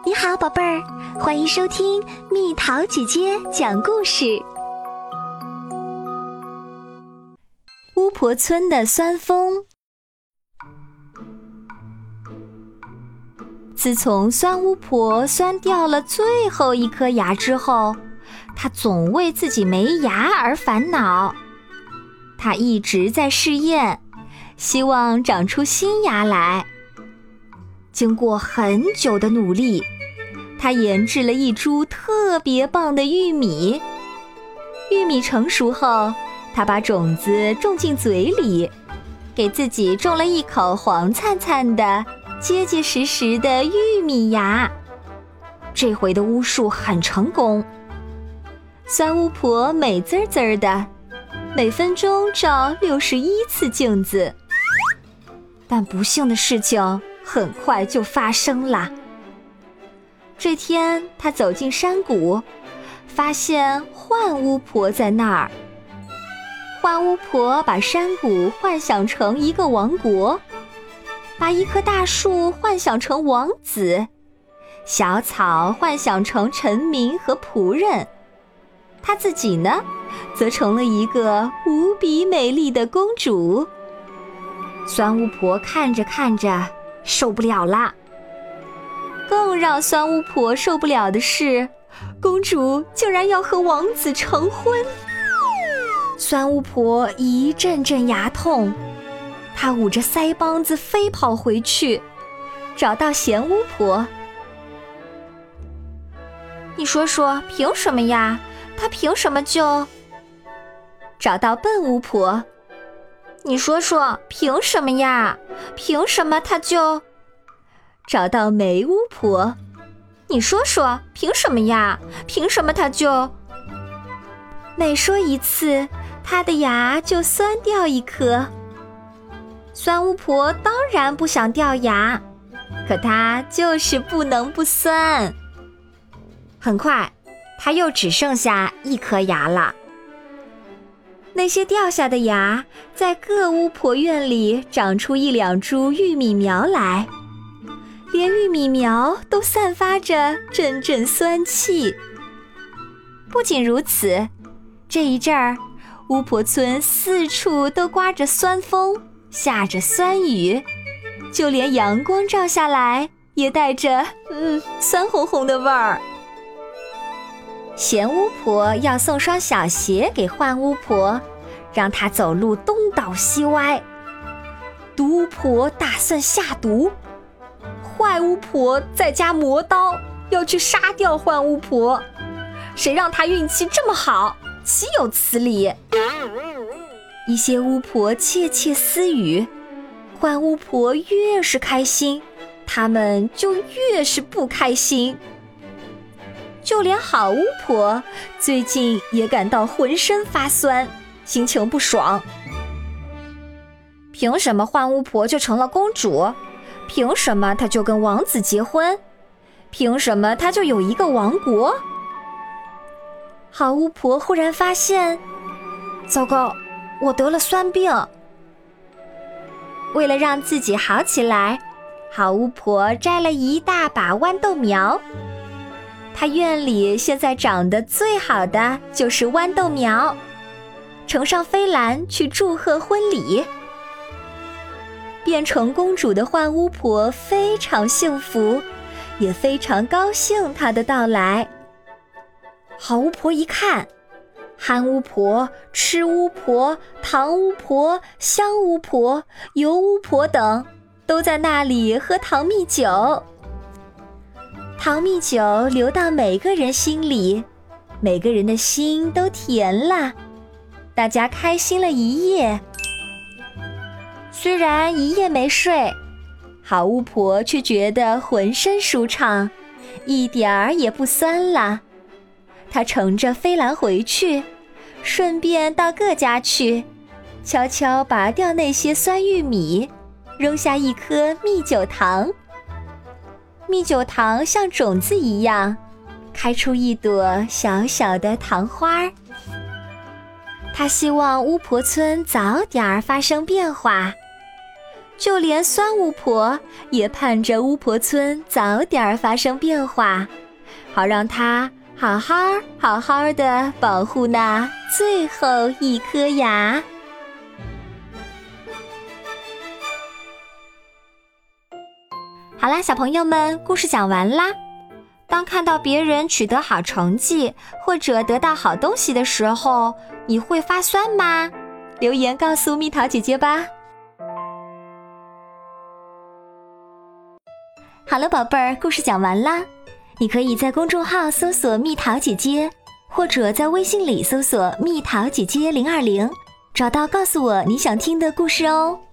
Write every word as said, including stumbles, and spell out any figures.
你好，宝贝儿，欢迎收听蜜桃姐姐讲故事。巫婆村的酸蜂。自从酸巫婆酸掉了最后一颗牙之后，她总为自己没牙而烦恼。她一直在试验，希望长出新牙来。经过很久的努力，她研制了一株特别棒的玉米。玉米成熟后，她把种子种进嘴里，给自己种了一口黄灿灿的、结结实实的玉米牙。这回的巫术很成功，酸巫婆美滋滋的，每分钟照六十一次镜子。但不幸的事情很快就发生了。这天，她走进山谷，发现幻巫婆在那儿。幻巫婆把山谷幻想成一个王国，把一棵大树幻想成王子，小草幻想成臣民和仆人，她自己呢，则成了一个无比美丽的公主。酸巫婆看着看着受不了了。更让酸巫婆受不了的是，公主竟然要和王子成婚。酸巫婆一阵阵牙痛，她捂着腮帮子飞跑回去，找到咸巫婆。你说说，凭什么呀？她凭什么就……找到笨巫婆。你说说，凭什么呀？凭什么她就……找到梅巫婆。你说说，凭什么呀？凭什么她就……每说一次，她的牙就酸掉一颗。酸巫婆当然不想掉牙，可她就是不能不酸。很快，她又只剩下一颗牙了。那些掉下的牙，在各巫婆院里长出一两株玉米苗来，连玉米苗都散发着阵阵酸气。不仅如此，这一阵儿，巫婆村四处都刮着酸风，下着酸雨，就连阳光照下来，也带着嗯酸红红的味儿。咸巫婆要送双小鞋给幻巫婆，让她走路东倒西歪。毒巫婆打算下毒，坏巫婆在家磨刀，要去杀掉幻巫婆。谁让她运气这么好，岂有此理！一些巫婆窃窃私语，幻巫婆越是开心，她们就越是不开心。就连好巫婆最近也感到浑身发酸，心情不爽。凭什么幻巫婆就成了公主？凭什么她就跟王子结婚？凭什么她就有一个王国？好巫婆忽然发现，糟糕，我得了酸病。为了让自己好起来，好巫婆摘了一大把豌豆苗。她院里现在长得最好的就是豌豆苗，乘上飞篮去祝贺婚礼。变成公主的幻巫婆非常幸福，也非常高兴她的到来。好巫婆一看，憨巫婆、吃巫婆、糖巫婆、香巫婆、油巫婆等都在那里喝糖蜜酒。糖蜜酒流到每个人心里，每个人的心都甜了，大家开心了一夜。虽然一夜没睡，好巫婆却觉得浑身舒畅，一点儿也不酸了。她乘着飞篮回去，顺便到各家去，悄悄拔掉那些酸玉米，扔下一颗蜜酒糖。蜜酒糖像种子一样，开出一朵小小的糖花。她希望巫婆村早点发生变化。 就连酸巫婆也盼着巫婆村早点发生变化，好让她好好好好的保护那最后一颗牙。好啦，小朋友们，故事讲完啦。当看到别人取得好成绩或者得到好东西的时候，你会发酸吗？留言告诉蜜桃姐姐吧。好了，宝贝儿，故事讲完啦。你可以在公众号搜索蜜桃姐姐，或者在微信里搜索蜜桃姐姐零二零，找到告诉我你想听的故事哦。